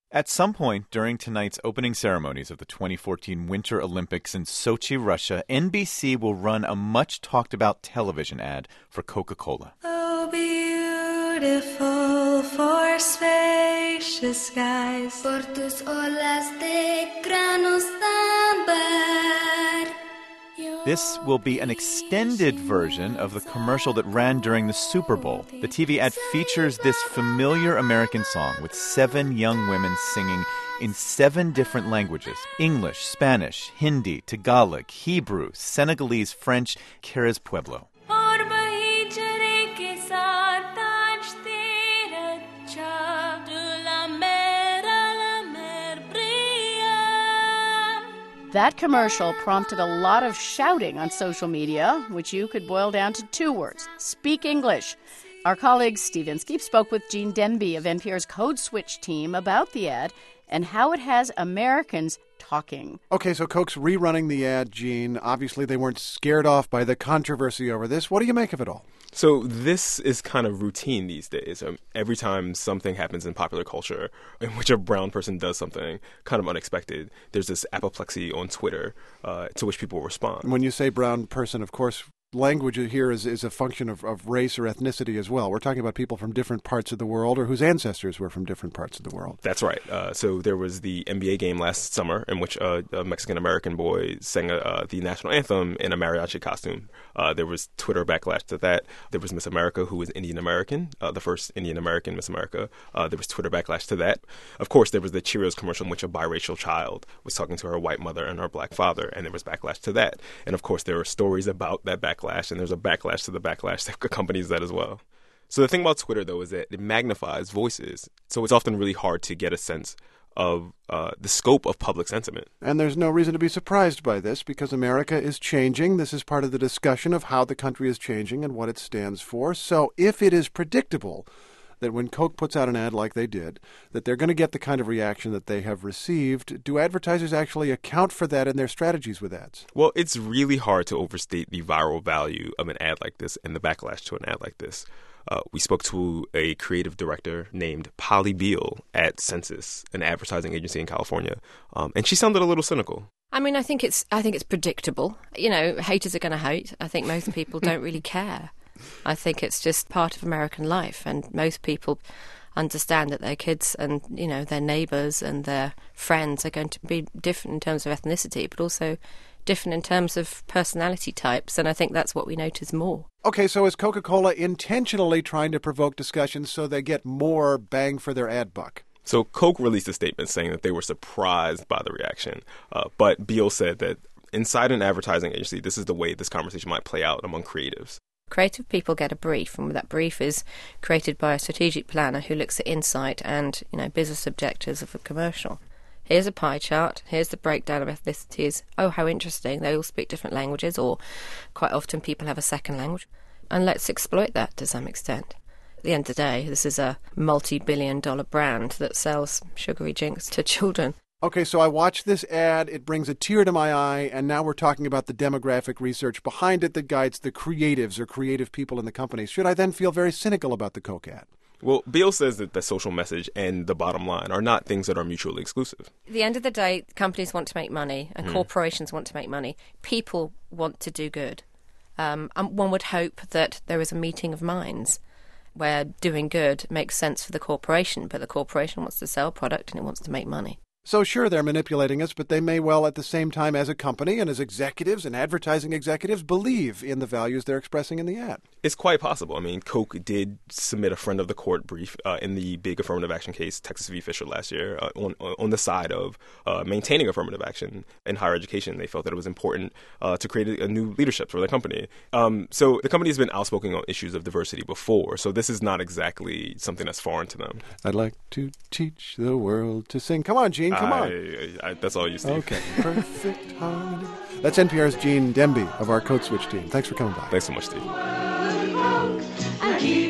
At some point during tonight's opening ceremonies of the 2014 Winter Olympics in Sochi, Russia, NBC will run a much-talked-about television ad for Coca-Cola. Oh, beautiful for spacious skies, por tus olas de granos d'amber. This will be an extended version of the commercial that ran during the Super Bowl. The TV ad features this familiar American song with 7 young women singing in 7 different languages: English, Spanish, Hindi, Tagalog, Hebrew, Senegalese, French, Quechua Pueblo. That commercial prompted a lot of shouting on social media, which you could boil down to 2 words: speak English. Our colleague Steve Inskeep spoke with Gene Demby of NPR's Code Switch team about the ad and how it has Americans talking. Okay, so Coke's rerunning the ad, Gene. Obviously, they weren't scared off by the controversy over this. What do you make of it all? So this is kind of routine these days. Every time something happens in popular culture in which a brown person does something kind of unexpected, there's this apoplexy on Twitter to which people respond. When you say brown person, of course, language here is a function of race or ethnicity as well. We're talking about people from different parts of the world or whose ancestors were from different parts of the world. That's right. So there was the NBA game last summer in which a Mexican-American boy sang the national anthem in a mariachi costume. There was Twitter backlash to that. There was Miss America, who was Indian-American, the first Indian-American Miss America. There was Twitter backlash to that. Of course, there was the Cheerios commercial in which a biracial child was talking to her white mother and her black father, and there was backlash to that. And of course, there were stories about that backlash, and there's a backlash to the backlash that accompanies that as well. So the thing about Twitter, though, is that it magnifies voices. So it's often really hard to get a sense of the scope of public sentiment. And there's no reason to be surprised by this because America is changing. This is part of the discussion of how the country is changing and what it stands for. So if it is predictable that when Coke puts out an ad like they did, that they're going to get the kind of reaction that they have received, do advertisers actually account for that in their strategies with ads? Well, it's really hard to overstate the viral value of an ad like this and the backlash to an ad like this. We spoke to a creative director named Polly Beal at Census, an advertising agency in California, and she sounded a little cynical. I mean, I think it's predictable. You know, haters are going to hate. I think most people don't really care. I think it's just part of American life, and most people understand that their kids and, you know, their neighbours and their friends are going to be different in terms of ethnicity, but also different in terms of personality types, and I think that's what we notice more. Okay, so is Coca-Cola intentionally trying to provoke discussions so they get more bang for their ad buck? So Coke released a statement saying that they were surprised by the reaction, but Beal said that inside an advertising agency, this is the way this conversation might play out among creatives. Creative people get a brief, and that brief is created by a strategic planner who looks at insight and, you know, business objectives of a commercial. Here's a pie chart, here's the breakdown of ethnicities. Oh, how interesting, they all speak different languages, or quite often people have a second language. And let's exploit that to some extent. At the end of the day, this is a multi-billion-dollar brand that sells sugary drinks to children. Okay, so I watched this ad, it brings a tear to my eye, and now we're talking about the demographic research behind it that guides the creatives or creative people in the company. Should I then feel very cynical about the Coke ad? Well, Beal says that the social message and the bottom line are not things that are mutually exclusive. At the end of the day, companies want to make money and corporations want to make money. People want to do good. And one would hope that there is a meeting of minds where doing good makes sense for the corporation, but the corporation wants to sell a product and it wants to make money. So sure, they're manipulating us, but they may well at the same time as a company and as executives and advertising executives believe in the values they're expressing in the ad. It's quite possible. I mean, Coke did submit a friend of the court brief in the big affirmative action case, Texas v. Fisher last year, on the side of maintaining affirmative action in higher education. They felt that it was important to create a new leadership for the company. So the company has been outspoken on issues of diversity before, so this is not exactly something that's foreign to them. I'd like to teach the world to sing. Come on, Gene. Come on. That's all you, Steve. Okay. Perfect harmony. That's NPR's Gene Demby of our Code Switch team. Thanks for coming by. Thanks so much, Steve.